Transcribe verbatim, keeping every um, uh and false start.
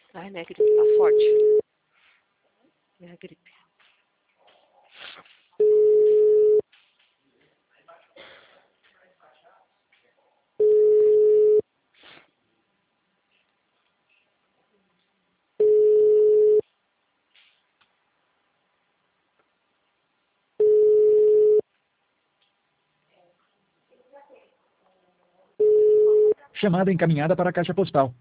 Ai, minha gripe tá forte. Minha gripe. Chamada encaminhada para a caixa postal.